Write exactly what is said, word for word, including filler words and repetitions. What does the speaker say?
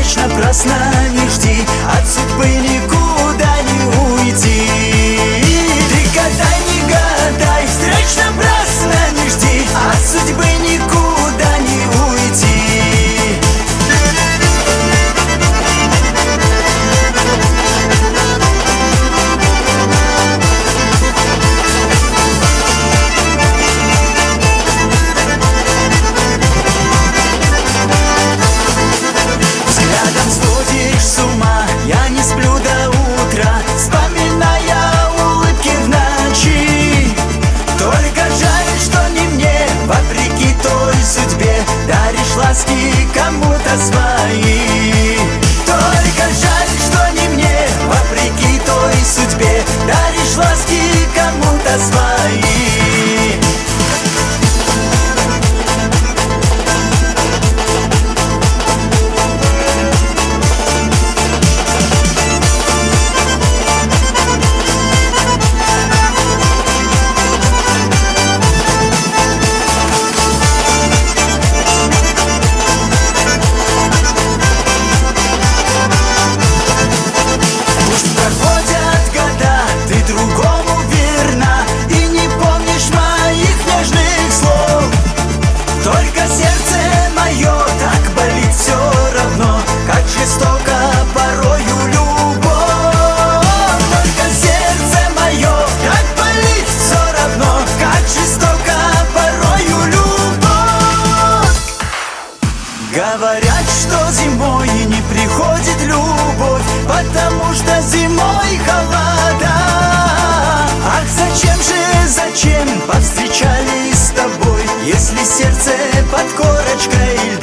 встреч напрасно не жди, от судьбы никуда не уйти. Ты гадай, не гадай, встреч напрасно не жди, от судьбы никуда не уйти. Взглядом сводишь с ума, я не сплю до утра, вспоминая улыбки в ночи. Только жаль, что не мне, вопреки той судьбе, даришь ласки кому-то свои. Только жаль, что не мне, вопреки той судьбе, даришь ласки кому-то свои. Только сердце мое так болит все равно, как жестоко порою любовь. Только сердце мое так болит все равно, как жестоко порою любовь. Говорят, что зимой не приходит любовь, потому что зимой холода. Ах, зачем же, зачем повстречались с тобой, если сердце под корочкой